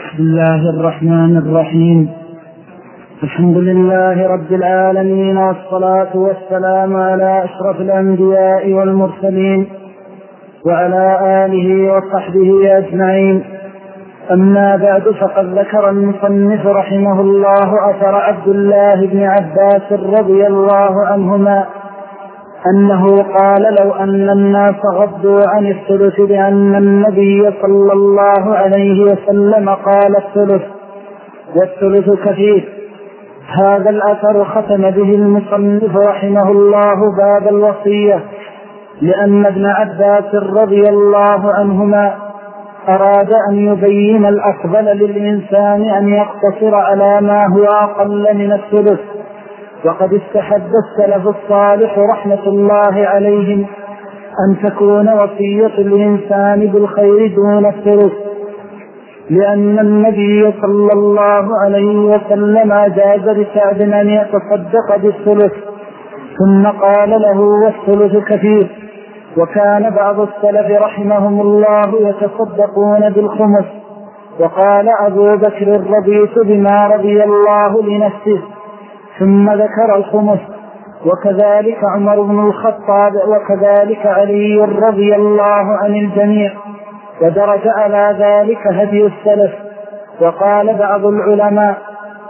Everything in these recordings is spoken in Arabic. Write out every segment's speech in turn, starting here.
بسم الله الرحمن الرحيم. الحمد لله رب العالمين، والصلاة والسلام على أشرف الأنبياء والمرسلين وعلى آله وصحبه أجمعين. أما بعد، فقد ذكر المصنف رحمه الله أثر عبد الله بن عباس رضي الله عنهما أنه قال: لو أن الناس غضوا عن الثلث لأن النبي صلى الله عليه وسلم قال الثلث والثلث كثير. هذا الأثر ختم به المصنف رحمه الله باب الوصية، لأن ابن عباس رضي الله عنهما أراد أن يبين الأفضل للإنسان أن يقتصر على ما هو أقل من الثلث. وقد استحب السلف الصالح رحمة الله عليهم أن تكون وصية الإنسان بالخير دون الثلث، لأن النبي صلى الله عليه وسلم أجاز لسعد أن يتصدق بالثلث، ثم قال له: والثلث كثير. وكان بعض السلف رحمهم الله يتصدقون بالخمس. وقال أبو بكر: رضيت بما رضي الله لنفسه، ثم ذكر الخمس. وكذلك عمر بن الخطاب، وكذلك علي رضي الله عن الجميع، ودرج على ذلك هدي السلف. وقال بعض العلماء: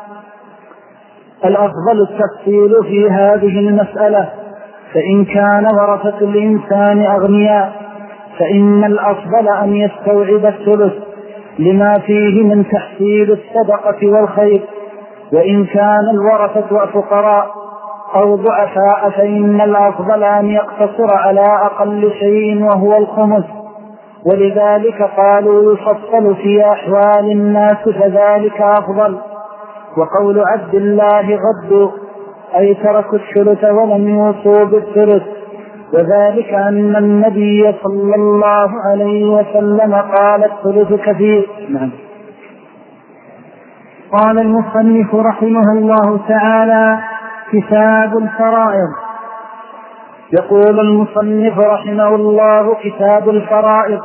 الأفضل التفصيل في هذه المسألة، فإن كان ورثة الإنسان أغنياء فإن الأفضل أن يستوعب الثلث لما فيه من تحصيل الصدقة والخير، وإن كان الورثة فقراء أو ضعفاء فإن الأفضل أن يقتصر على أقل شيء وهو الخمس. ولذلك قالوا: يفصل في أحوال الناس فذلك أفضل. وقول عبد الله: غضوا، أي تركوا الثلث ولم يوصوا بالثلث، وذلك أن النبي صلى الله عليه وسلم قال: الثلث كثير. نعم. قال المصنف رحمه الله تعالى: كتاب الفرائض. يقول المصنف رحمه الله: كتاب الفرائض.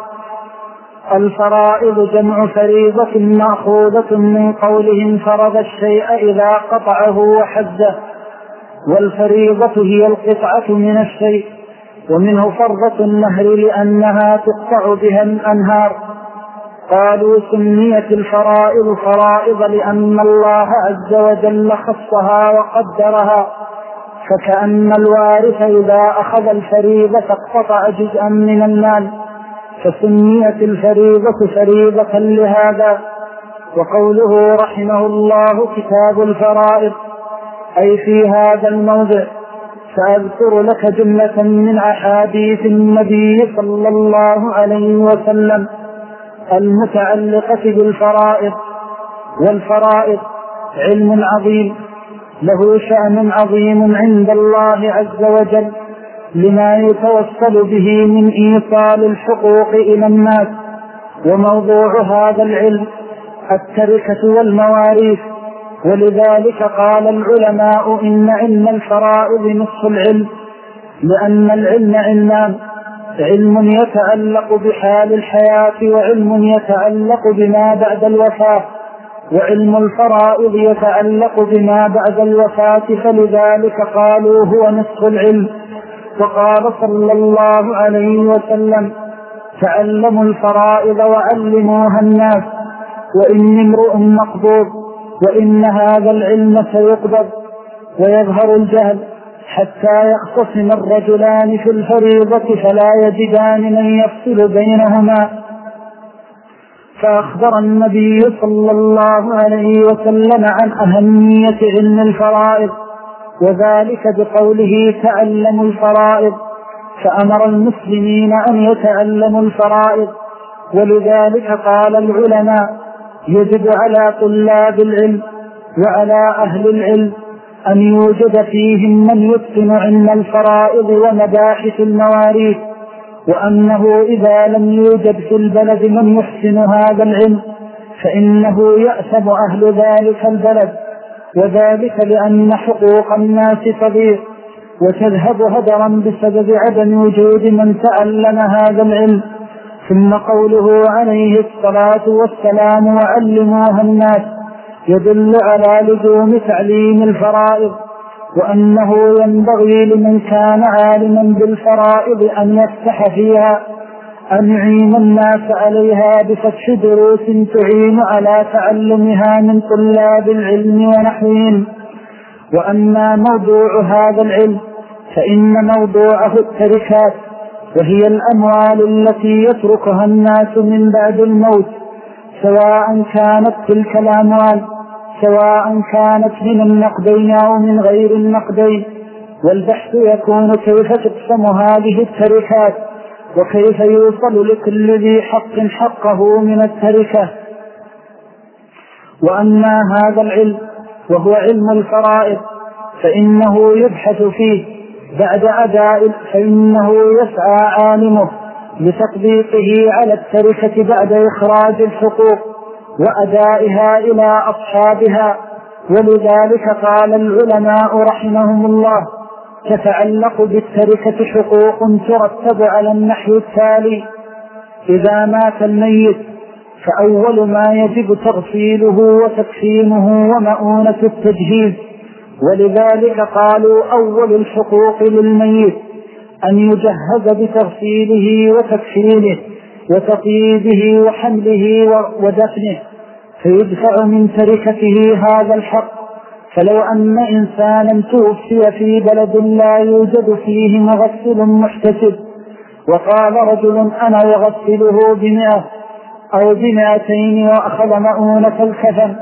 الفرائض جمع فريضة مأخوذة من قولهم فرض الشيء إذا قطعه وحده، والفريضة هي القطعة من الشيء، ومنه فرضة النهر لأنها تقطع بها الأنهار. قالوا: سميت الفرائض فرائض لأن الله عز وجل خصها وقدرها، فكأن الوارث إذا أخذ الفريضة قطع جزءا من المال، فسميت الفريضة فريضة لهذا. وقوله رحمه الله: كتاب الفرائض، أي في هذا الموضع سأذكر لك جملة من أحاديث النبي صلى الله عليه وسلم المتعلقة بالفرائض. والفرائض علم عظيم له شأن عظيم عند الله عز وجل، لما يتوصل به من إيصال الحقوق إلى الناس. وموضوع هذا العلم التركة والمواريث، ولذلك قال العلماء: إن علم الفرائض نصف العلم، لأن العلم علمان: علم يتعلق بحال الحياة، وعلم يتعلق بما بعد الوفاة، وعلم الفرائض يتعلق بما بعد الوفاة، فلذلك قالوا هو نصف العلم. وقال صلى الله عليه وسلم: تعلموا الفرائض وعلموها الناس، وإن امرؤ مقبوض، وإن هذا العلم سيقبض ويظهر الجهل حتى يختصم الرجلان في الفريضة فلا يجدان من يفصل بينهما. فأخبر النبي صلى الله عليه وسلم عن أهمية علم الفرائض، وذلك بقوله: تعلموا الفرائض، فأمر المسلمين أن يتعلموا الفرائض. ولذلك قال العلماء: يجب على طلاب العلم وعلى أهل العلم أن يوجد فيهم من يتقن علم الفرائض ومباحث المواريث، وأنه إذا لم يوجد في البلد من يحسن هذا العلم فإنه يأثم أهل ذلك البلد، وذلك لأن حقوق الناس تضيع وتذهب هدرا بسبب عدم وجود من تعلم هذا العلم. ثم قوله عليه الصلاة والسلام وعلموها الناس يدل على لزوم تعليم الفرائض، وأنه ينبغي لمن كان عالما بالفرائض أن يفتح فيها، أن يعين الناس عليها بفتح دروس تعين على تعلمها من طلاب العلم ونحوهم. وأما موضوع هذا العلم فإن موضوعه التركات، وهي الأموال التي يتركها الناس من بعد الموت، سواء كانت تلك الأموال من النقدين أو من غير النقدين. والبحث يكون كيف تقسم هذه التركات، وكيف يوصل لكل ذي حق حقه من التركة. وأما هذا العلم وهو علم الفرائض فإنه يبحث فيه بعد فإنه يسعى عالمه لتطبيقه على التركة بعد إخراج الحقوق وأدائها إلى أصحابها. ولذلك قال العلماء رحمهم الله: تتعلق بالتركة حقوق ترتب على النحو التالي: إذا مات الميت فأول ما يجب تغسيله وتكفينه ومؤونة التجهيز. ولذلك قالوا أول الحقوق للميت أن يجهز بتغسيله وتكفينه وتطييبه وحمله ودفنه، فيدفع من تركته هذا الحق. فلو أن إنسانا توفي في بلد لا يوجد فيه مغسل محتسب، وقال رجل أنا يغسله ب100 أو ب200 وأخذ مؤونة الكفن،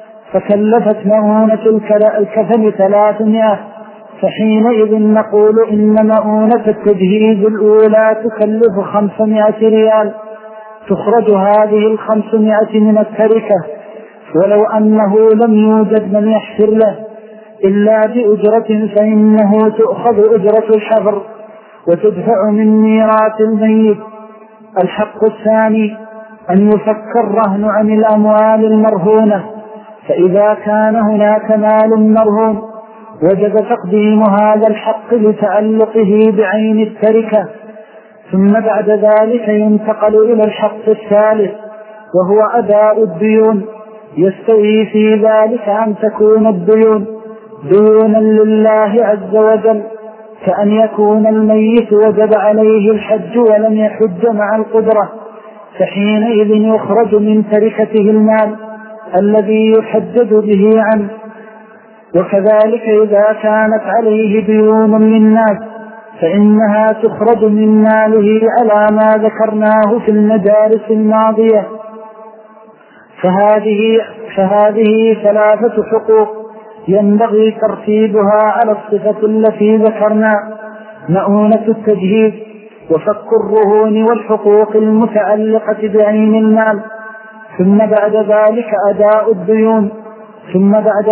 فكلفت مؤونة الكفن 300، فحينئذ نقول إن مؤونة التجهيز الأولى تكلف 500 ريال، تخرج هذه 500 من التركة. ولو أنه لم يوجد من يحفر له إلا بأجرة فإنه تؤخذ أجرة الحفر وتدفع من ميراث الميت. الحق الثاني أن يفك الرهن عن الأموال المرهونة، فإذا كان هناك مال مرهون وجب تقديم هذا الحق لتعلقه بعين التركة. ثم بعد ذلك ينتقل إلى الحق الثالث وهو أداء الديون. يستوي في ذلك أن تكون الديون ديونا لله عز وجل، كأن يكون الميت وجب عليه الحج ولم يحج مع القدرة، فحينئذ يخرج من تركته المال الذي يحدد به عنه. وكذلك إذا كانت عليه ديون للناس فإنها تخرج من ماله على ما ذكرناه في المدارس الماضية. فهذه 3 حقوق ينبغي ترتيبها على الصفة التي ذكرنا: مؤونة التجهيز وفك الرهون والحقوق المتعلقة بعين المال، ثم بعد ذلك أداء الديون، ثم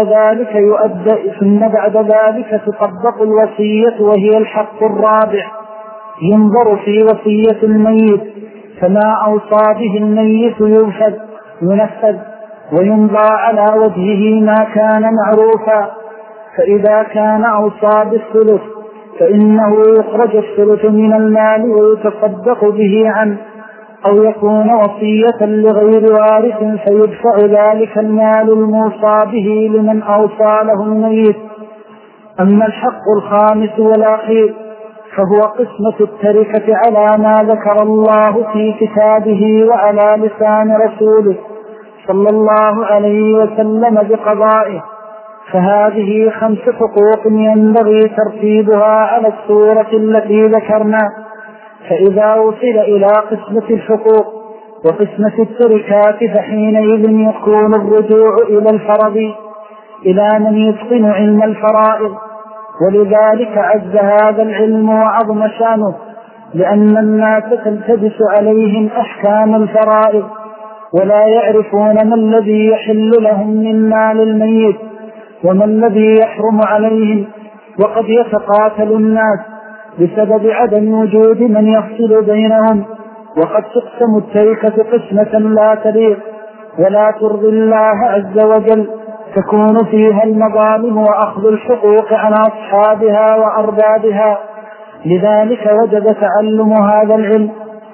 بعد ذلك تطبق الوصية وهي الحق الرابع. ينظر في وصية الميت، فما أوصى به الميت ينفذ، وينظر على وجهه ما كان معروفا. فإذا كان أوصى بالثلث فإنه يخرج الثلث من المال ويتصدق به عنه، أو يكون وصية لغير وارث فيدفع ذلك المال الموصى به لمن أوصى له الميت. أما الحق الخامس والأخير فهو قسمة التركة على ما ذكر الله في كتابه وعلى لسان رسوله صلى الله عليه وسلم بقضائه. فهذه 5 حقوق ينبغي ترتيبها على الصورة التي ذكرنا. فإذا وصل إلى قسمة الحقوق وقسمة التركات فحينئذ يكون الرجوع إلى الفرض، إلى من يتقن علم الفرائض. ولذلك عز هذا العلم وعظم شأنه، لأن الناس تلتبس عليهم أحكام الفرائض ولا يعرفون ما الذي يحل لهم من مال الميت وما الذي يحرم عليهم. وقد يتقاتل الناس بسبب عدم وجود من يفصل بينهم، وقد تقسم التركة قسمة لا تليق ولا ترضي الله عز وجل، تكون فيها المظالم وأخذ الحقوق عن أصحابها وأربابها. لذلك وجب تعلم هذا العلم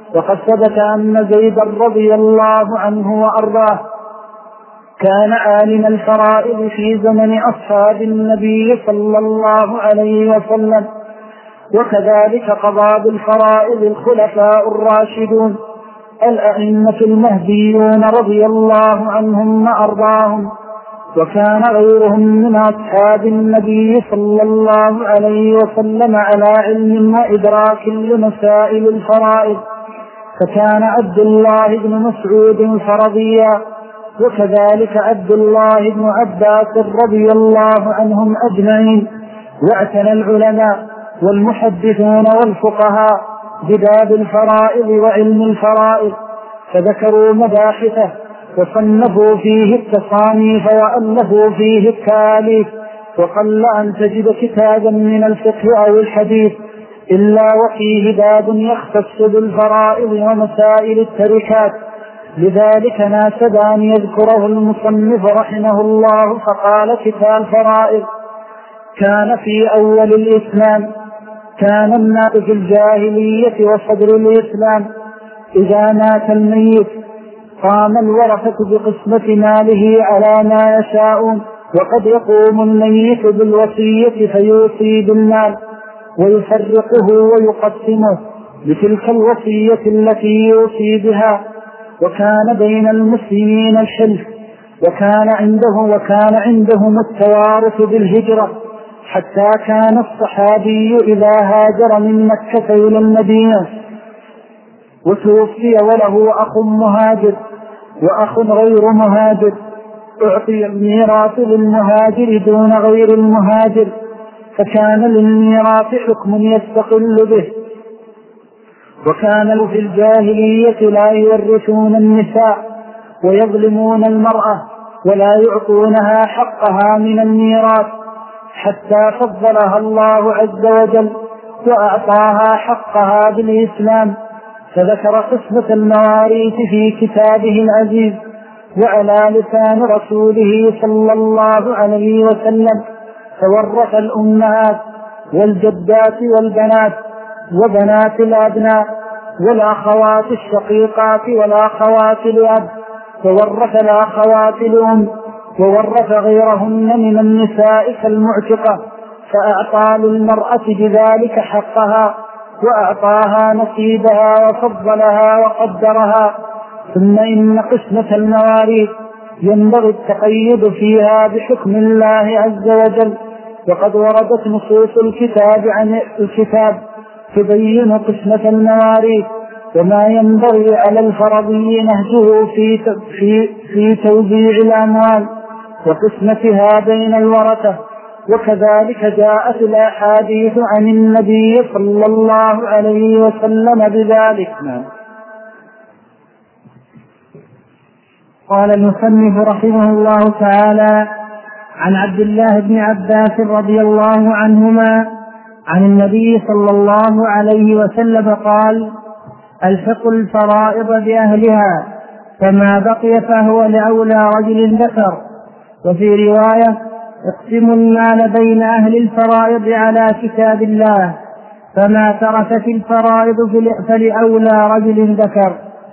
وقد ثبت أن زيدا رضي الله عنه وأرضاه كان عالم الفرائض في زمن أصحاب النبي صلى الله عليه وسلم، وكذلك قضى بالفرائض الخلفاء الراشدون الأئمة المهديون رضي الله عنهم وأرضاهم، وكان غيرهم من أصحاب النبي صلى الله عليه وسلم على علم وإدراك لمسائل الفرائض، فكان عبد الله بن مسعود فرضيا، وكذلك عبد الله بن عباس رضي الله عنهم أجمعين. واعتنى العلماء والمحدثون والفقهاء بباب الفرائض وعلم الفرائض، فذكروا مباحثه وصنفوا فيه التصانيف وألفوا فيه التاليف، وقل أن تجد كتابا من الفقه أو الحديث إلا وفيه باب يختص بالفرائض ومسائل التركات. لذلك ناسب أن يذكره المصنف رحمه الله فقال: كتاب الفرائض. كان في أول الإسلام كان الناس في الجاهلية وصدر الإسلام إذا مات الميت قام الورثة بقسمة ماله على ما يشاءون، وقد يقوم الميت بالوصية فيوصي بالمال ويفرقه ويقسمه بتلك الوصية التي يوصي بها. وكان بين المسلمين الحلف، وكان عندهم التوارث بالهجرة، حتى كان الصحابي إذا هاجر من مكة إلى المدينة وتوفي وله أخ مهاجر وأخ غير مهاجر أعطي الميراث للمهاجر دون غير المهاجر، فكان للميراث حكم يستقل به. وكان في الجاهلية لا يورثون النساء ويظلمون المرأة ولا يعطونها حقها من الميراث، حتى فضلها الله عز وجل وأعطاها حقها بالإسلام، فذكر قسمة المواريث في كتابه العزيز وعلى لسان رسوله صلى الله عليه وسلم، فورث الأمهات والجدات والبنات وبنات الأبناء والأخوات الشقيقات والأخوات الأب، وورث الأخوات الأم، وورث غيرهن من النساء كالمعتقة، فأعطى للمرأة بذلك حقها وأعطاها نصيبها وفضلها وقدرها. ثم إن قسمة المواريث ينبغي التقيد فيها بحكم الله عز وجل، وقد وردت نصوص الكتاب تبين قسمة المواريث وما ينبغي على الفرضي نهجه في توزيع الأموال وقسمتها بين الورثة. وكذلك جاءت الأحاديث عن النبي صلى الله عليه وسلم بذلك. قال المصنف رحمه الله تعالى: عن عبد الله بن عباس رضي الله عنهما عن النبي صلى الله عليه وسلم قال: الحقوا الفرائض بأهلها، فما بقي فهو لأولى رجل ذكر. وفي رواية: اقسموا المال بين أهل الفرائض على كتاب الله، فما تركت الفرائض فلأولى رجل ذكر.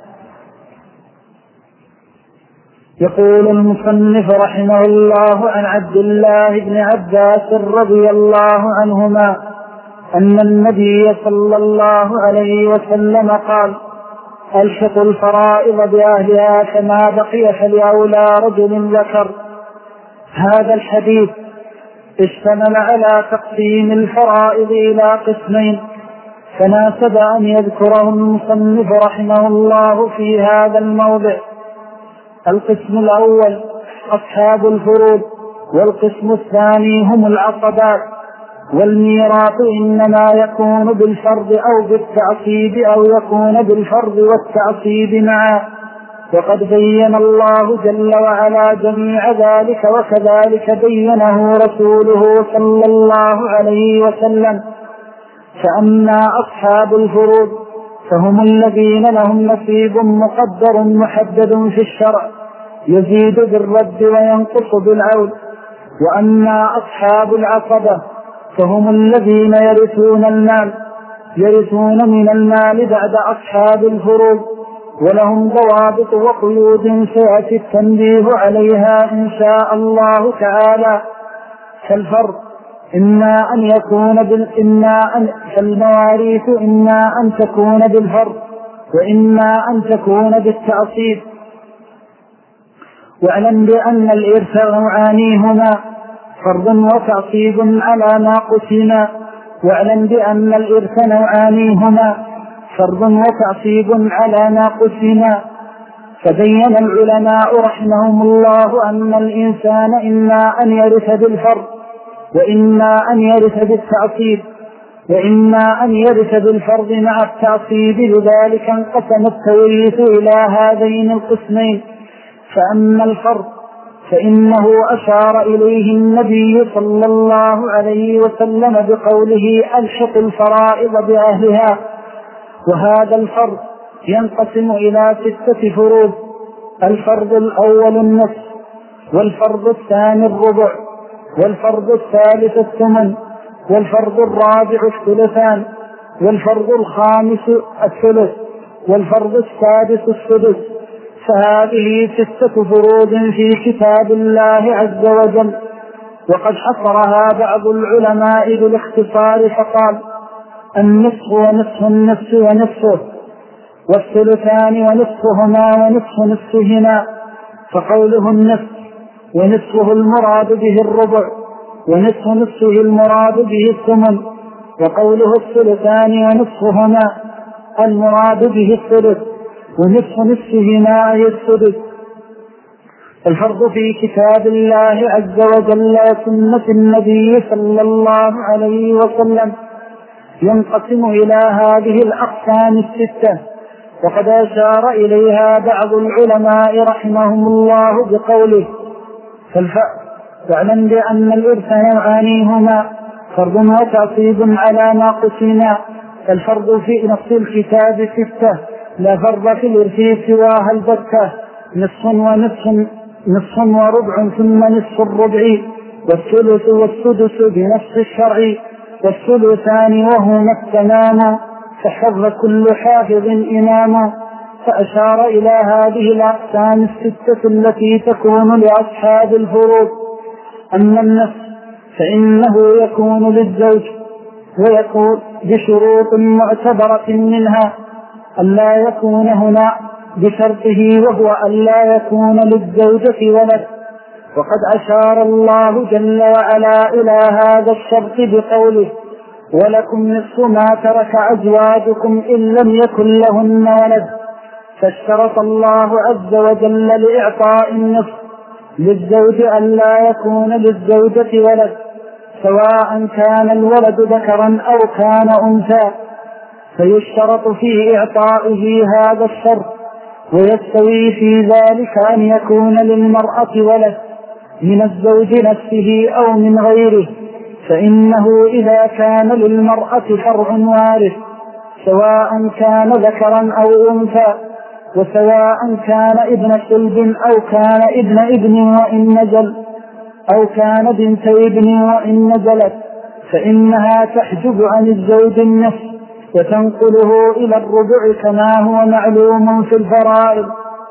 يقول المصنف رحمه الله عن عبد الله بن عباس رضي الله عنهما أن النبي صلى الله عليه وسلم قال: الحقوا الفرائض بأهلها، فما بقي فلأولى رجل ذكر. هذا الحديث اشتمل على تقسيم الفرائض إلى قسمين، فناسب أن يذكره المصنف رحمه الله في هذا الموضع. القسم الأول أصحاب الفروض، والقسم الثاني هم العصبات. والميراث إنما يكون بالفرض أو بالتعصيب، أو يكون بالفرض والتعصيب معا، وقد بين الله جل وعلا جميع ذلك، وكذلك بينه رسوله صلى الله عليه وسلم. فأما أصحاب الفروض فهم الذين لهم نصيب مقدر محدد في الشرع يزيد بالرد وينقص بالعود. وأما أصحاب العصبة فهم الذين يرثون المال يرثون من المال بعد أصحاب الفروض، ولهم ضوابط وقيود سيأتي التنبيه عليها إن شاء الله تعالى. فالفرض فالمواريث إما أن تكون بالفرض وإما أن تكون بالتعصيب. واعلم بأن الإرث نوعانهما، فرض وتعصيب على ما قسما. واعلم بأن الإرث نوعانهما، فرض وتعصيب على ما قسما. فبين العلماء رحمهم الله أن الإنسان إما أن يرث بالفرض وإما أن يرث بالتعصيب، وإما أن يرث بالفرض مع التعصيب. لذلك انقسم التوريث إلى هذين القسمين. فأما الفرض فإنه أشار إليه النبي صلى الله عليه وسلم بقوله ألحق الفرائض بأهلها. وهذا الفرض ينقسم إلى 6 فروض: الفرض الأول النصف، والفرض الثاني الربع، والفرض الثالث الثمن، والفرض الرابع الثلثان، والفرض الخامس الثلث، والفرض السادس السدس. فهذه 6 فروض في كتاب الله عز وجل. وقد حصرها بعض العلماء بالاختصار فقال: النصف ونصف النصف ونصفه، والثلثان ونصفهما ونصف نصفهما. فقوله النصف ونصفه المراد به الربع، ونصف نصفه المراد به الثمن. وقوله الثلثان ونصفهما المراد به الثلث، ونصف نصفهما أي السدس. الفرض في كتاب الله عز وجل وسنة النبي صلى الله عليه وسلم ينقسم إلى هذه الأقسام 6، وقد أشار إليها بعض العلماء رحمهم الله بقوله: فاعلم بأن الإرث نوعانهما، فرض وتعصيب على ما قسما. الفرض في نص الكتاب 6، لا فرض في الإرث سواها البتة: نصف وربع ثم نصف الربع، والثلث والسدس بنص الشرع، والثلثان وهما التمام، فحفظ كل حافظ إماما. فأشار إلى هذه الأقسام 6 التي تكون لأصحاب الفروض. أما النصف فإنه يكون للزوج، ويكون بشروط معتبرة منها ألا يكون هنا بشرطه، وهو ألا يكون للزوجة ولد. وقد أشار الله جل وعلا إلى هذا الشرط بقوله: ولكم نصف ما ترك أزواجكم إن لم يكن لهن ولد. فاشترط الله عز وجل لإعطاء النصف للزوج ألا يكون للزوجة ولد، سواء كان الولد ذكرا أو كان أنثى. فيشترط في إعطائه هذا الشرط، ويستوي في ذلك أن يكون للمرأة ولد من الزوج نفسه أو من غيره. فإنه إذا كان للمرأة فرع وارث، سواء كان ذكرا أو أنثى، وسواء كان ابن صلب أو كان ابن ابن وإن نزل، أو كان بنت ابن وإن نزلت، فإنها تحجب عن الزوج النفس وتنقله إلى الربع كما هو معلوم في الفرائض.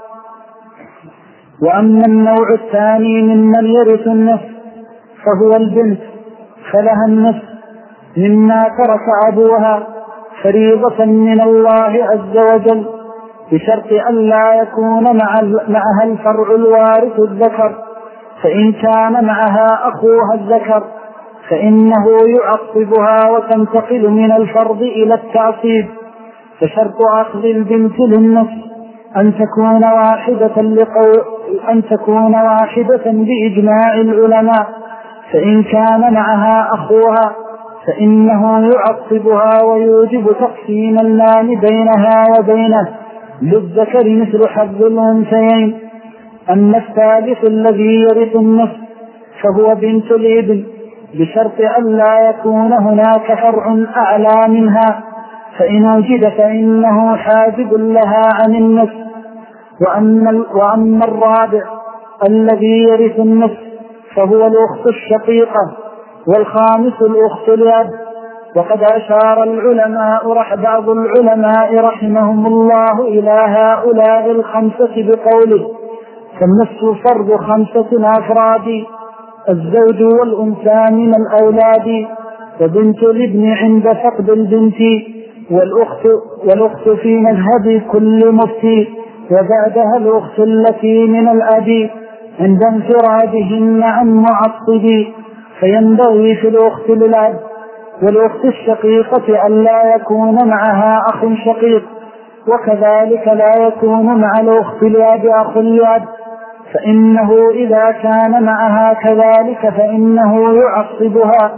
وأما النوع الثاني ممن يرث النفس فهو البنت، فلها النصف مما ترك أبوها فريضة من الله عز وجل، بشرط أن لا يكون معها الفرع الوارث الذكر. فإن كان معها أخوها الذكر فإنه يعصبها وتنتقل من الفرض إلى التعصيب. فشرط أخذ البنت للنصف أن تكون واحدة بإجماع العلماء. فإن كان معها أخوها فإنه يعصبها ويوجب تقسيم المال بينها وبينه للذكر مثل حظ الأنثيين. أما الثالث الذي يرث النصف فهو بنت الابن، بشرط أن لا يكون هناك فرع أعلى منها، فإن وجد فإنه حاجب لها عن النصف. وأما الرابع الذي يرث النصف فهو الأخت الشقيقة، والخامس الأخت الأب، وقد أشار بعض العلماء رحمهم الله إلى هؤلاء الخمسة بقوله: فالنصف فرض 5 أفراد، الزوج والأنثى من الأولاد، وبنت الابن عند فقد البنت، والأخت في مذهب كل مفتي، وبعدها الأخت التي من الأب عند انفرادهن عن معصب. فينبغي في الأخت للأب والأخت الشقيقة أن لا يكون معها أخ شقيق، وكذلك لا يكون مع الأخت لأب أخ لأب، فإنه إذا كان معها كذلك فإنه يعصبها.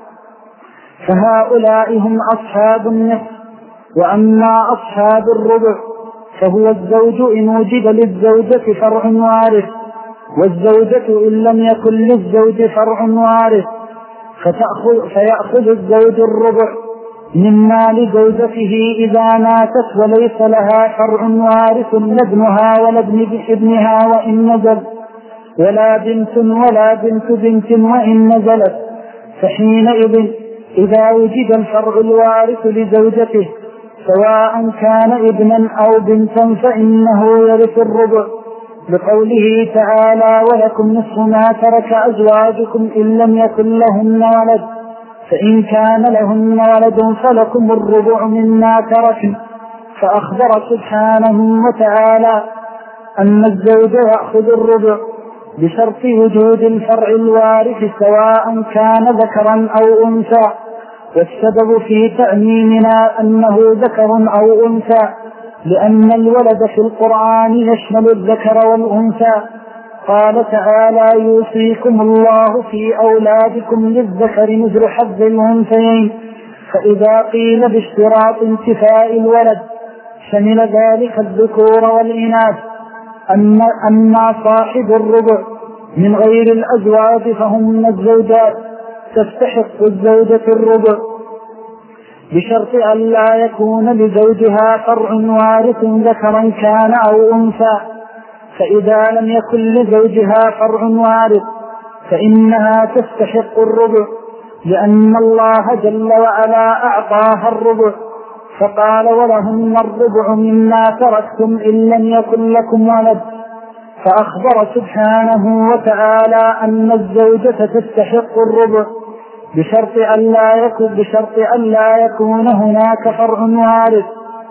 فهؤلاء هم أصحاب النصف. وأما أصحاب الربع فهو الزوج إن وجد للزوجة فرع وارث، والزوجة إن لم يكن للزوج فرع وارث، فيأخذ الزوج الربع من مال زوجته إذا ماتت وليس لها فرع وارث لابنها ولا ابنها وإن نزل، ولا بنت بنت وإن نزلت. فحينئذ إذا وجد الفرع الوارث لزوجته سواء كان ابنا أو بنتا فإنه يرث الربع، بقوله تعالى: ولكم نصف ما ترك أزواجكم إن لم يكن لهن ولد، فإن كان لهن ولد فلكم الربع مما تركن. فأخبر سبحانه وتعالى أن الزوج يأخذ الربع بشرط وجود الفرع الوارث سواء كان ذكرا أو أنثى، والسبب في تأميننا أنه ذكر أو أنثى لأن الولد في القرآن يشمل الذكر والأنثى. قال تعالى: يوصيكم الله في أولادكم للذكر مثل حظ الأنثيين. فإذا قيل باشتراط انتفاء الولد شمل ذلك الذكور والإناث. أما صاحب الربع من غير الأزواج فهم الزوجات، تستحق الزوجة الربع بشرط أن لا يكون لزوجها فرع وارث ذكرا كان أو أنثى. فإذا لم يكن لزوجها فرع وارث فإنها تستحق الربع، لأن الله جل وعلا أعطاها الربع فقال: ولهن الربع مما تركتم إن لم يكن لكم ولد. فأخبر سبحانه وتعالى أن الزوجة تستحق الربع بشرط أن لا يكون هناك فرع وارث.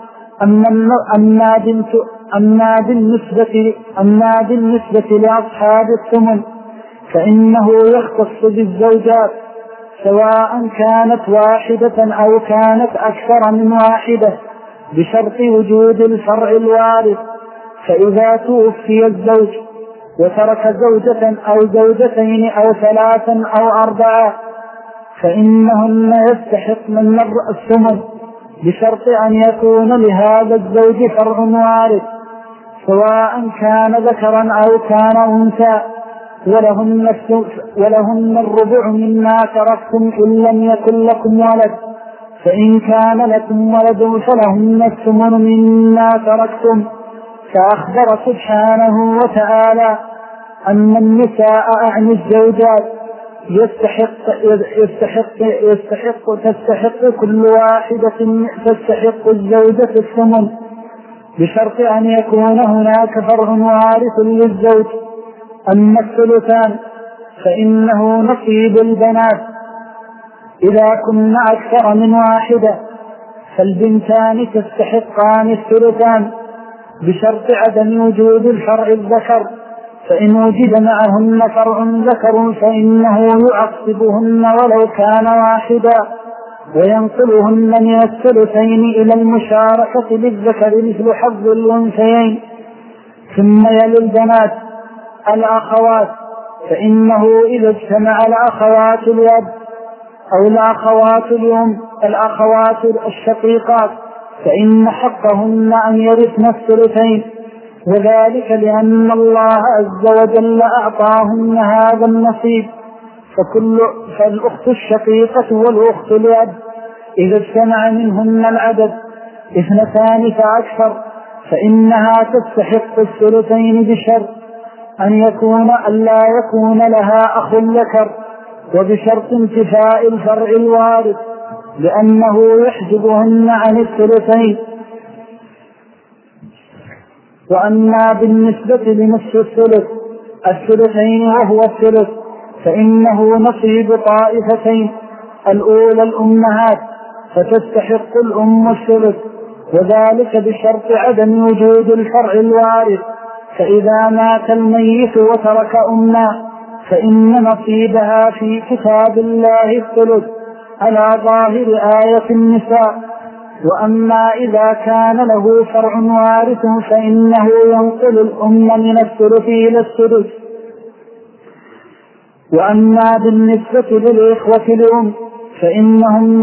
أما بالنسبة لأصحاب الثمن فإنه يختص بالزوجات سواء كانت واحدة أو كانت أكثر من واحدة بشرط وجود الفرع الوارث. فإذا توفي الزوج وترك زوجة أو زوجتين أو 3 أو 4 فإنهن يستحقن الثمن بشرط أن يكون لهذا الزوج فرع وارث سواء كان ذكرا أو كان أنثى، ولهن الربع مما تركتم إن لم يكن لكم ولد، فإن كان لكم ولد فلهن الثمن مما تركتم. فأخبر سبحانه وتعالى أن النساء أعني الزوجات تستحق كل واحدة تستحق الزوجة الثمن بشرط أن يكون هناك فرع وارث للزوج. أما الثلثان فإنه نصيب البنات إذا كن أكثر من واحدة، فالبنتان تستحقان الثلثان بشرط عدم وجود الفرع الذكر، فإن وجد معهن فرع ذكر فإنه يعصبهن ولو كان واحدا، وينقلهن من الثلثين إلى المشاركة للذكر مثل حظ الأنثيين. ثم يلي البنات الأخوات، فإنه إذا اجتمع الأخوات اليد أو الأخوات اليم الأخوات الشقيقات فإن حقهن أن يرثن الثلثين، وذلك لأن الله عز وجل أعطاهن هذا النصيب. فالأخت الشقيقة والأخت اليد إذا اجتمع منهن العدد 2 فأكثر فإنها تستحق الثلثين بشرط أن لا يكون لها أخ ذكر، وبشرط انتفاء الفرع الوارث، لأنه يحجبهن عن الثلثين. وأما بالنسبة لنصف الثلثين وهو الثلث فإنه نصيب طائفتين: الأولى الأمهات فتستحق الأم الثلث، وذلك بشرط عدم وجود الفرع الوارث. فإذا مات الميت وترك أما فإن نصيبها في كتاب الله الثلث على ظاهر آية النساء. وأما إذا كان له فرع وارث فإنه ينقل الأم من الثلث إلى السدس. وأما بالنسبة للإخوة لأم فإنهم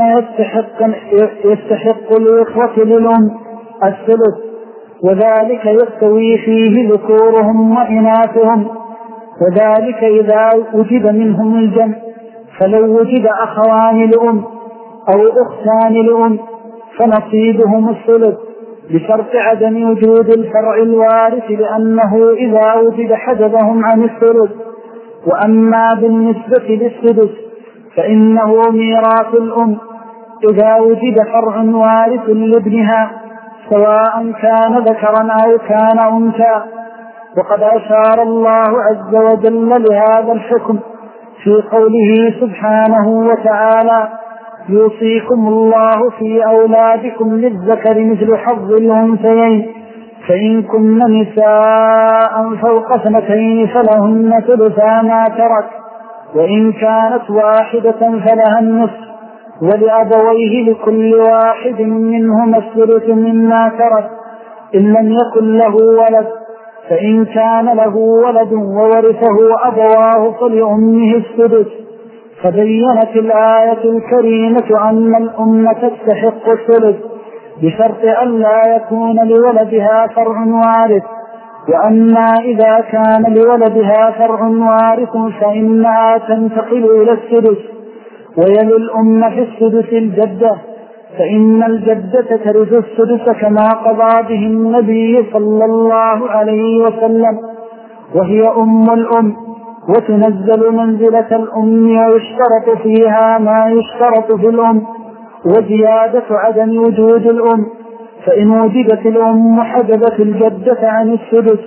يستحق الإخوة للأم الثلث، وذلك يستوي فيه ذكورهم وإناثهم، وذلك إذا وجد منهم الجمع. فلو وجد أخوان لأم أو أختان لأم فنصيبهم الثلث بشرط عدم وجود الفرع الوارث، لأنه إذا وجد حجبهم عن الثلث. وأما بالنسبة للسدس فإنه ميراث الأم إذا وجد فرع وارث لابنها سواء كان ذكرا أو كان أنثى. وقد أشار الله عز وجل لهذا الحكم في قوله سبحانه وتعالى: يوصيكم الله في أولادكم للذكر مثل حظ الأنثيين، فإن كن نساء فوق 2 فلهن ثلثا ما ترك، وإن كانت واحدة فلها النصف، ولأبويه لكل واحد منهما الثلث مما ترك إن لم يكن له ولد. فإن كان له ولد وورثه أبواه فلأمه السدس. فبينت الآية الكريمة أن الأم تستحق الثلث بشرط أن لا يكون لولدها فرع وارث. وأما إذا كان لولدها فرع وارث فإنها تنتقل إلى السدس. ويلي الأم في السدس الجدة، فإن الجدة ترث السدس كما قضى به النبي صلى الله عليه وسلم، وهي أم الأم وتنزل منزلة الأم، ويشترط فيها ما يشترط في الأم، وزيادة عدم وجود الأم. فإن وجدت الأم حجبت الجدة عن السدس.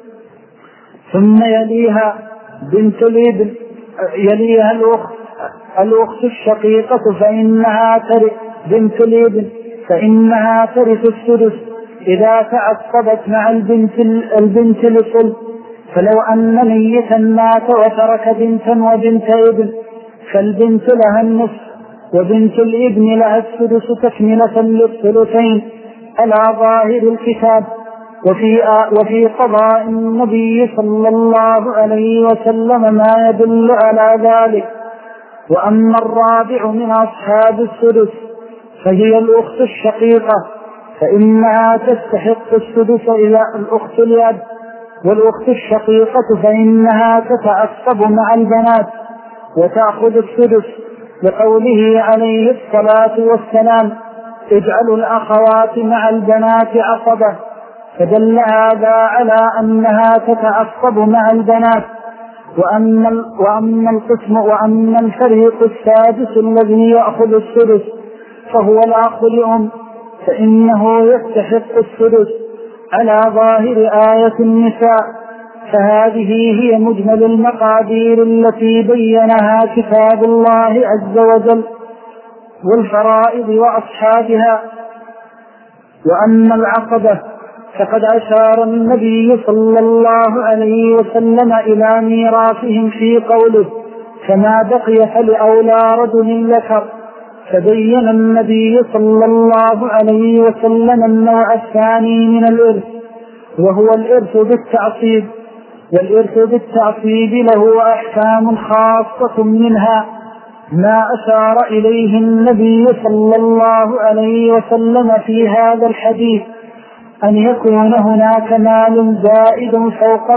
ثم يليها بنت الابن، يليها الأخت الشقيقة فإنها ترث بنت الابن فإنها ترث السدس إذا تعصبت مع البنت لصلب. فلو أن ميتا مات وترك بنتا وبنت ابن فالبنت لها النصف وبنت الابن لها السدس تكملة للثلثين على ظاهر الكتاب. وفي قضاء النبي صلى الله عليه وسلم ما يدل على ذلك. وأما الرابع من أصحاب السدس فهي الأخت الشقيقة، فإنها تستحق السدس إلى الأخت اليد. والأخت الشقيقة فإنها تتعصب مع البنات وتأخذ السدس، لقوله عليه الصلاة والسلام: اجعلوا الأخوات مع البنات عصبة. فدل هذا على أنها تتعصب مع البنات. وأما الفريق السادس الذي يأخذ السدس فهو الأخ لأم، فإنه يستحق السدس على ظاهر آية النساء. فهذه هي مجمل المقادير التي بينها كتاب الله عز وجل والفرائض وأصحابها. وأما العقبة فقد أشار النبي صلى الله عليه وسلم إلى ميراثهم في قوله: فما بقي فلأولى رجل ذكر. فبين النبي صلى الله عليه وسلم النوع الثاني من الإرث، وهو الإرث بالتعصيب. والإرث بالتعصيب له أحكام خاصة، منها ما أشار إليه النبي صلى الله عليه وسلم في هذا الحديث: أن يكون هناك مال زائد فوق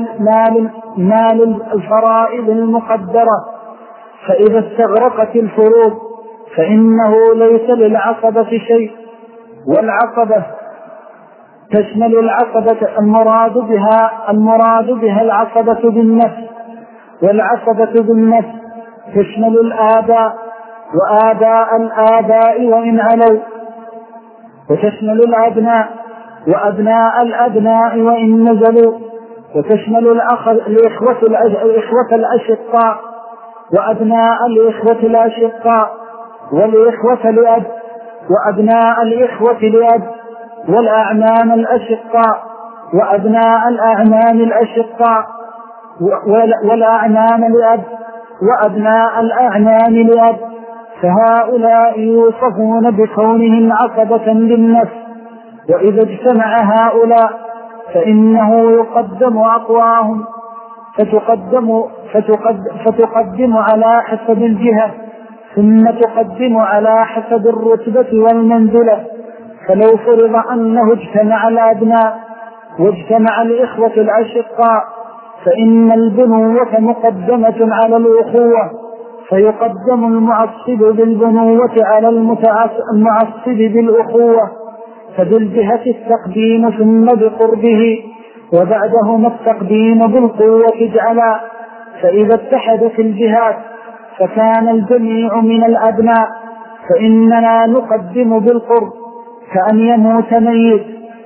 مال الفرائض المقدرة، فإذا استغرقت الفروض فإنه ليس للعصبة شيء. والعصبة تشمل العصبة المراد بها العصبة بالنفس، والعصبة بالنفس تشمل الآباء وآباء الآباء وإن علوا، وتشمل الأبناء وأبناء الأبناء وإن نزلوا، وتشمل الإخوة الأشقاء وأبناء الإخوة الأشقاء والإخوة لأب وأبناء الإخوة لأب والأعمام الأشقاء وأبناء الأعمام الأشقاء والأعمام لأب وأبناء الأعمام لأب، فهؤلاء يوصفون بكونهم عصبة للنفس. وإذا اجتمع هؤلاء فإنه يقدم أقواهم فتقدم على حسب الجهة، ثم تقدم على حسب الرتبة والمنزلة. فلو فرض أنه اجتمع الأبناء واجتمع الإخوة الأشقاء فإن البنوة مقدمة على الأخوة، فيقدم المعصب بالبنوة على المعصب بالأخوة، فبالجهة التقديم ثم بقربه، وبعدهما التقديم بالقوة اجعلا. فإذا اتحدت الجهات فكان الجميع من الأبناء فإننا نقدم بالقرب، كأن يموت ميت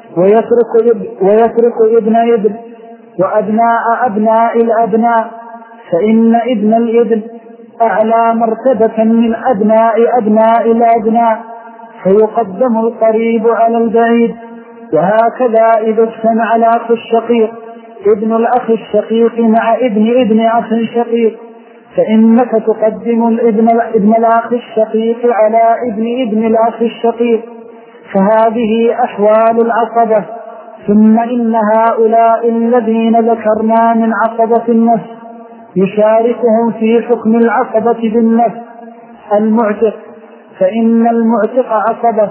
ويترك ابن ابن وأبناء أبناء الأبناء، فإن ابن الابن أعلى مرتبة من أبناء أبناء الأبناء، فيقدم القريب على البعيد. وهكذا إذا اجتمع الأخ الشقيق ابن الأخ الشقيق مع ابن أخ شقيق فإنك تقدم ابن الأخ الشقيق على ابن الأخ الشقيق، فهذه أحوال العصبة. ثم إن هؤلاء الذين ذكرنا من عصبة النفس يشاركهم في حكم العصبة بالنفس المعتق، فإن المعتق عصبة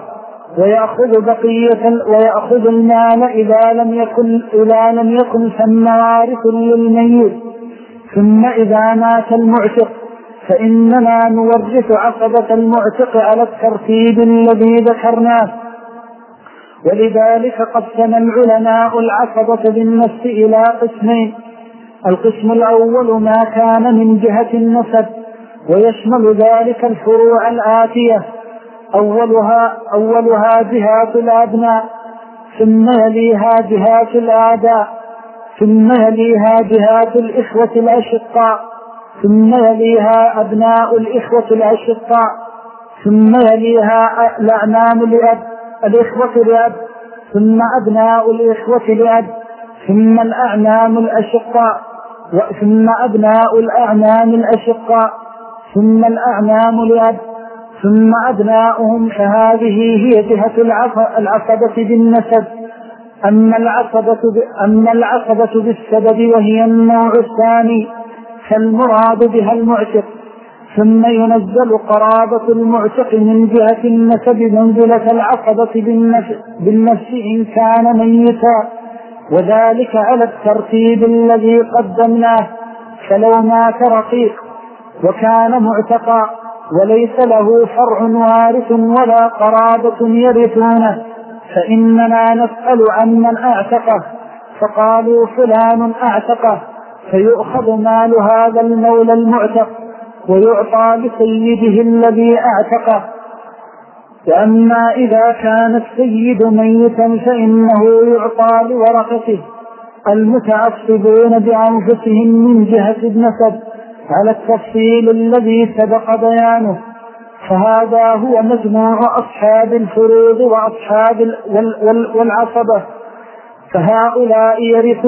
ويأخذ المال إذا لم يكن ثم وارث للميت. ثم إذا مات المعتق فإننا نورث عصبة المعتق على الترتيب الذي ذكرناه. ولذلك قسم العلماء العصبة بالنفس إلى قسمين: القسم الأول ما كان من جهة النسب، ويشمل ذلك الفروع الآتية: أولها جهات الأبناء، ثم يليها جهات الآباء، ثم يليها جهات الإخوة الأشقاء، ثم يليها أبناء الإخوة الأشقاء، ثم يليها الأعمام الإخوة لأب، ثم أبناء الإخوة لأب، ثم الأعمام الأشقاء، ثم أبناء الأعمام الأشقاء، ثم الأعمام لأب، ثم أبناؤهم. فهذه هي جهة العصبة بالنسب. أما العصبة بالسبب وهي النوع الثاني فالمراد بها المعتق، ثم ينزل قرابة المعتق من جهة النسب منزلة العصبة بالنفس إن كان ميتا، وذلك على الترتيب الذي قدمناه. فلو مات رقيق وكان معتقا وليس له فرع وارث ولا قرابة يرثونه فإننا نسأل عن من أعتقه فقالوا فلان أعتقه، فيؤخذ مال هذا المولى المعتق ويعطى لسيده الذي أعتقه. وأما إذا كان السيد ميتا فإنه يعطى لورثته المتعصبون بأنفسهم من جهة النسب على التفصيل الذي سبق بيانه. فهذا هو مجموع أصحاب الفروض وأصحاب والعصبة. فهؤلاء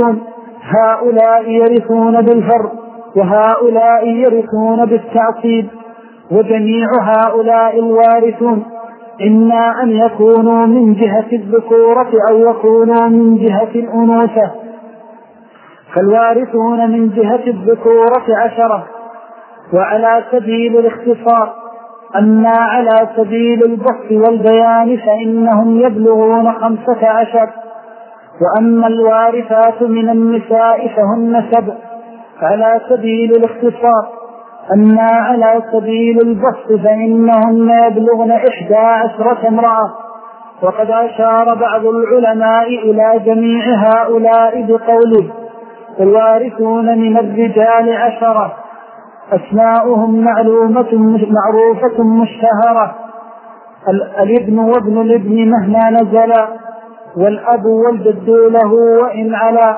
يرثون بالفرض، وهؤلاء يرثون بالتعصيب، وجميع هؤلاء الوارثون إما أن يكونوا من جهة الذكورة أو يكونوا من جهة الأنوثة. فالوارثون من جهة الذكورة 10، وعلى سبيل الاختصار. أما على سبيل البسط والبيان فإنهم يبلغون 15. وأما الوارثات من النساء فهن 7 على سبيل الاختصار. أما على سبيل البسط فإنهن يبلغن 11 امرأة. وقد أشار بعض العلماء إلى جميع هؤلاء بقوله: الوارثون من الرجال 10، أسماؤهم معروفة مشتهرة، الابن وابن الابن مهما نزل، والأب والجد له وإن علا،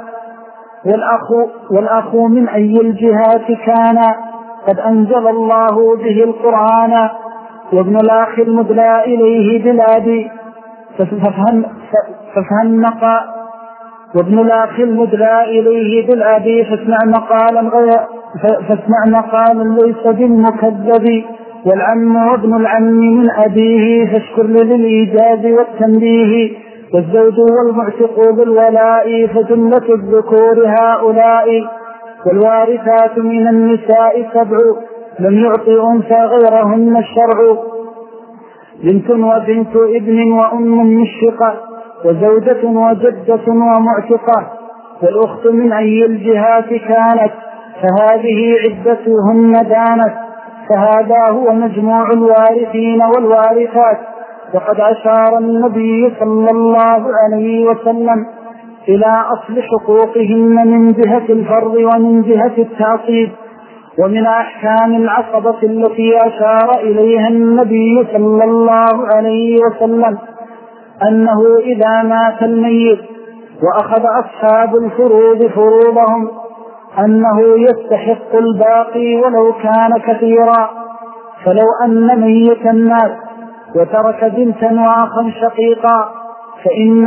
والأخ من أي الجهات كان قد أنزل الله به القرآن، وابن الأخ المدلى إليه بالأبي وابن الأخ المدلى إليه بالأبي فاسمع مقالا ليس بالمكذب، والعم وابن العم من أبيه فاشكر للإيجاز والتنبيه، والزوج والمعتق بالولاء فجملة الذكور هؤلاء، والوارثات من النساء 7 لم يعطي أنثى غيرهن الشرع، بنت وبنت ابن وأم مشقة وزوجة وجدة ومعتقة، والأخت من أي الجهات كانت فهذه عدتهن دانت، فهذا هو مجموع الوارثين والوارثات. وقد أشار النبي صلى الله عليه وسلم إلى أصل حقوقهن من جهة الفرض ومن جهة التعصيب. ومن أحكام العصبة التي أشار إليها النبي صلى الله عليه وسلم أنه إذا مات الميت وأخذ أصحاب الفروض فروضهم أنه يستحق الباقي ولو كان كثيرا. فلو أن ميتا مات وترك بنتا وأخا شقيقا فإن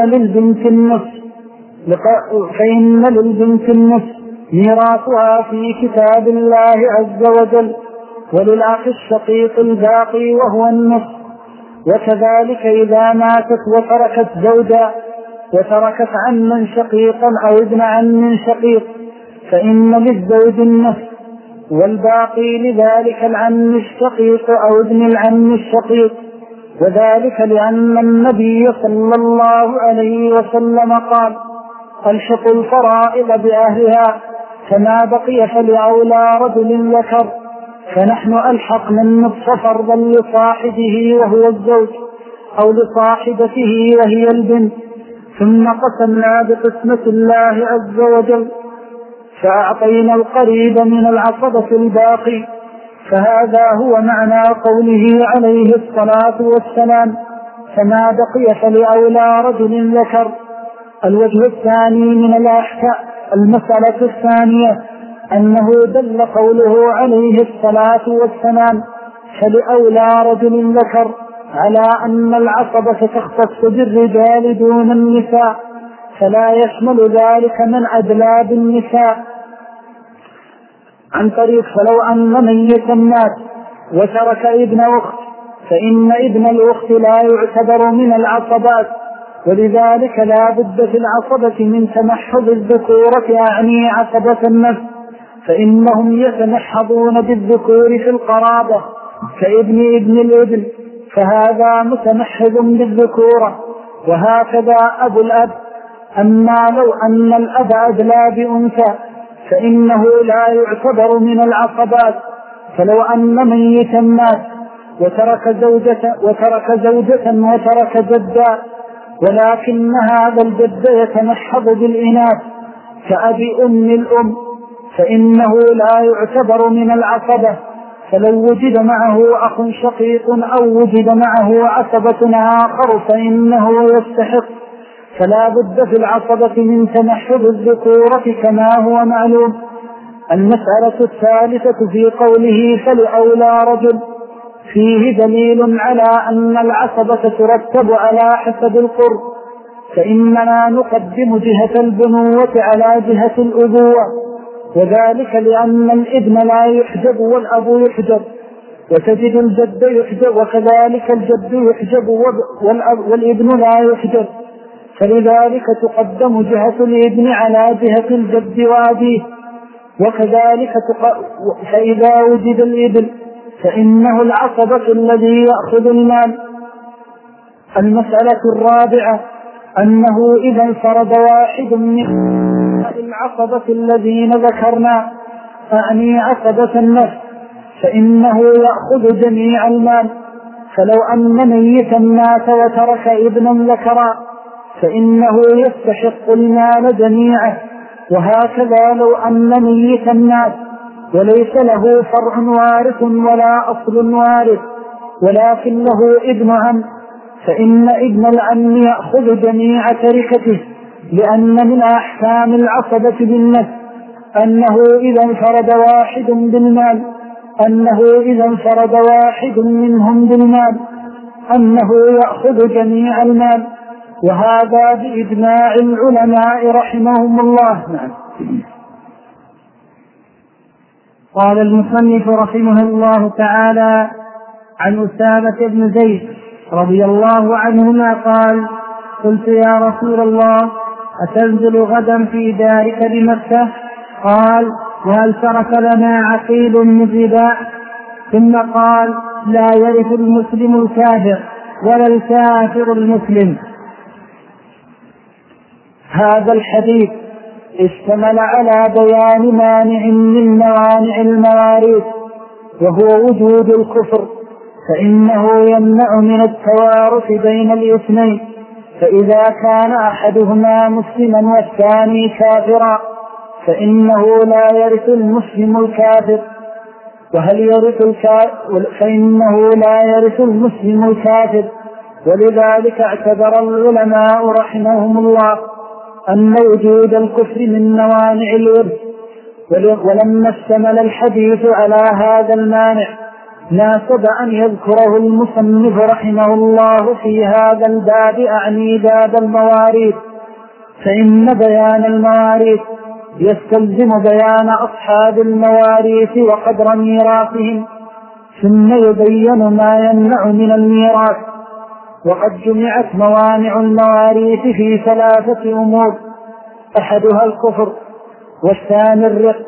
للبنت النصف ميراثها في كتاب الله عز وجل، وللأخ الشقيق الباقي وهو النصف. وكذلك إذا ماتت وتركت زوجا وتركت عما شقيقا أو ابن عم شقيق فإن للزوج النصف، والباقي لذلك العم الشقيق أو ابن العم الشقيق، وذلك لأن النبي صلى الله عليه وسلم قال: ألحقوا الفرائض بأهلها، فما بقي فلأولى رجل ذكر. فنحن ألحقنا النصف فرضا لصاحبه وهو الزوج، أو لصاحبته وهي البنت، ثم قسمنا بقسمة الله عز وجل فأعطينا القريب من العصبة الباقي. فهذا هو معنى قوله عليه الصلاة والسلام: فما بقي فلأولى رجل ذكر. الوجه الثاني من الأحكام المسألة الثانية أنه دل قوله عليه الصلاة والسلام فلأولى رجل ذكر على أن العصبة تختص بالرجال دون النساء، فلا يشمل ذلك من أدلى بالنساء. عن طريق فلو أن ميتا مات وترك ابن أخت فإن ابن الأخت لا يعتبر من العصبات، ولذلك لا بد في العصبة من تمحض الذكورة، يعني عصبة النفس، فإنهم يتمحضون بالذكور في القرابة كابن ابن الابن، فهذا متمحض بالذكورة، وهكذا أبو الأب. أما لو أن الأب أدلى بأنثى فإنه لا يعتبر من العصبات. فلو أن ميتا مات وترك زوجة وترك جدا، ولكن هذا الجد يتمحض بالإناث كأبي أم الأم، فإنه لا يعتبر من العصبة. فلو وجد معه أخ شقيق أو وجد معه عصبة آخر فإنه يستحق. فلا بد في العصبة من تمحض الذكورة كما هو معلوم. المسألة الثالثة في قوله فلأولى رجل فيه دليل على أن العصبة ترتب على حسب القرب، فإننا نقدم جهة البنوة على جهة الأبوة، وذلك لأن الابن لا يحجب والأب يحجب، وتجد الجد يحجب وكذلك الجد يحجب والابن لا يحجب، فلذلك تقدم جهة الابن على جهة الجد وأبيه. وكذلك فإذا وجد الابن فإنه العصبة الذي يأخذ المال. المسألة الرابعة أنه إذا انفرد واحد من العصبة الذين ذكرنا، أعني عصبة النفس، فإنه يأخذ جميع المال. فلو أن ميتا مات وترك ابنا ذكرا فإنه يستحق المال جميعه، وهكذا لو أن ميتا مات وليس له فرع وارث ولا أصل وارث، ولكن له ابن عم، فإن ابن العم يأخذ جميع تركته، لأن من أحكام العصبة بالنسب أنه إذا انفرد واحد منهم بالمال أنه يأخذ جميع المال، وهذا بإجماع العلماء رحمهم الله. قال المصنف رحمه الله تعالى: عن أسامة بن زيد رضي الله عنهما قال: قلت يا رسول الله أتنزل غدا في دارك بمكة؟ قال: وهل ترك لنا عقيل من رباء؟ ثم قال: لا يرث المسلم الكافر ولا الكافر المسلم. هذا الحديث اشتمل على بيان مانع من موانع المواريث، وهو وجود الكفر، فإنه يمنع من التوارث بين الاثنين، فإذا كان أحدهما مسلما والثاني كافرا فإنه لا يرث المسلم الكافر، فإنه لا يرث المسلم الكافر. ولذلك اعتبر العلماء رحمهم الله أن وجود الكفر من موانع الورث. ولما اشتمل الحديث على هذا المانع ناسب أن يذكره المصنف رحمه الله في هذا الباب، أعني باب المواريث، فإن بيان المواريث يستلزم بيان أصحاب المواريث وقدر ميراثهم، ثم يبين ما يمنع من الميراث. وقد جمعت موانع المواريث في 3 أمور: أحدها الكفر، والثاني الرق،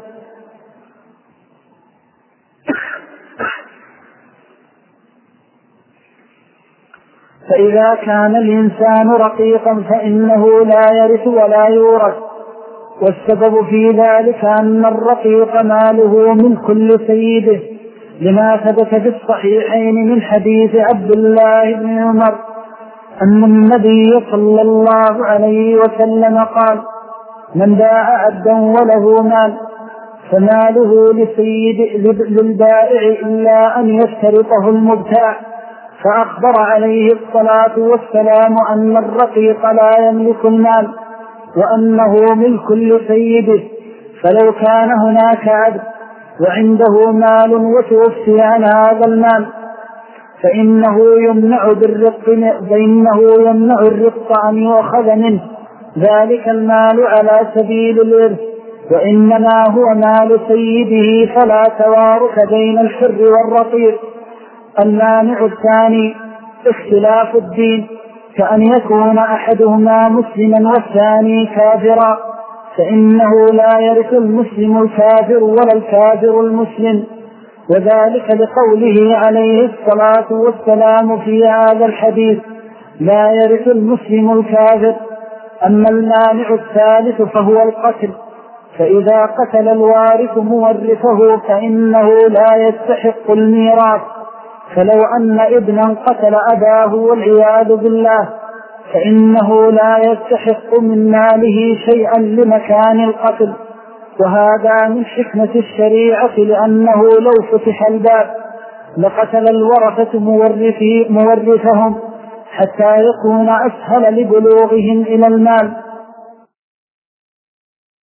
فإذا كان الإنسان رقيقا فإنه لا يرث ولا يورث، والسبب في ذلك أن الرقيق ماله من كل سيده، لما ثبت في الصحيحين من حديث عبد الله بن عمر أن النبي صلى الله عليه وسلم قال: من باع عبدا وله مال فماله للبائع إلا أن يشترطه المبتاع. فأخبر عليه الصلاة والسلام أن الرقيق لا يملك المال، وأنه ملك لسيده، فلو كان هناك عبد وعنده مال وتوفي عن هذا المال فإنه يمنع الرق أن يؤخذ منه ذلك المال على سبيل الإرث، وإنما هو مال سيده، فلا توارث بين الحر والرقيق. المانع الثاني اختلاف الدين، كأن يكون أحدهما مسلما والثاني كافرا، فإنه لا يرث المسلم الكافر ولا الكافر المسلم، وذلك لقوله عليه الصلاة والسلام في هذا الحديث: لا يرث المسلم الكافر. أما المانع الثالث فهو القتل، فإذا قتل الوارث مورثه فإنه لا يستحق الميراث، فلو أن ابنا قتل أباه والعياذ بالله فإنه لا يستحق من ماله شيئا لمكان القتل. وهذا من حكمة الشريعة، لأنه لو فتح الباب لقتل الورثة مورثهم حتى يكون أسهل لبلوغهم إلى المال،